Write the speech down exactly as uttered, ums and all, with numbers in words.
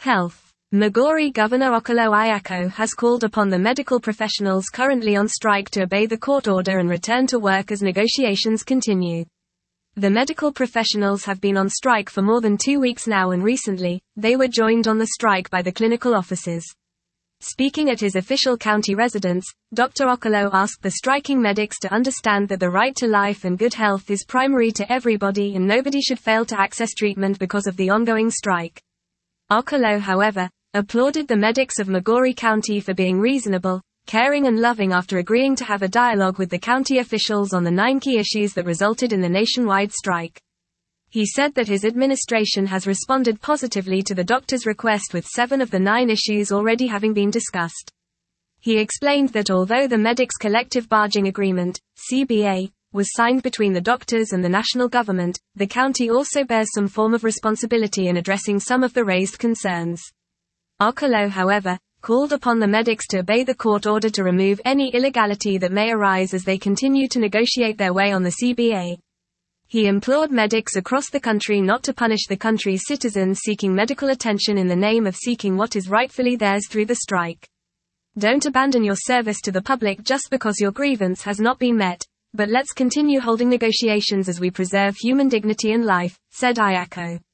Health. Migori Governor Okolo Ayako has called upon the medical professionals currently on strike to obey the court order and return to work as negotiations continue. The medical professionals have been on strike for more than two weeks now, and recently, they were joined on the strike by the clinical officers. Speaking at his official county residence, Doctor Okolo asked the striking medics to understand that the right to life and good health is primary to everybody and nobody should fail to access treatment because of the ongoing strike. Okolo, however, applauded the medics of Migori County for being reasonable, caring and loving after agreeing to have a dialogue with the county officials on the nine key issues that resulted in the nationwide strike. He said that his administration has responded positively to the doctor's request, with seven of the nine issues already having been discussed. He explained that although the Medics Collective Bargaining Agreement, C B A, was signed between the doctors and the national government, the county also bears some form of responsibility in addressing some of the raised concerns. Okolo, however, called upon the medics to obey the court order to remove any illegality that may arise as they continue to negotiate their way on the C B A. He implored medics across the country not to punish the country's citizens seeking medical attention in the name of seeking what is rightfully theirs through the strike. Don't abandon your service to the public just because your grievance has not been met, but let's continue holding negotiations as we preserve human dignity and life, said Ayako.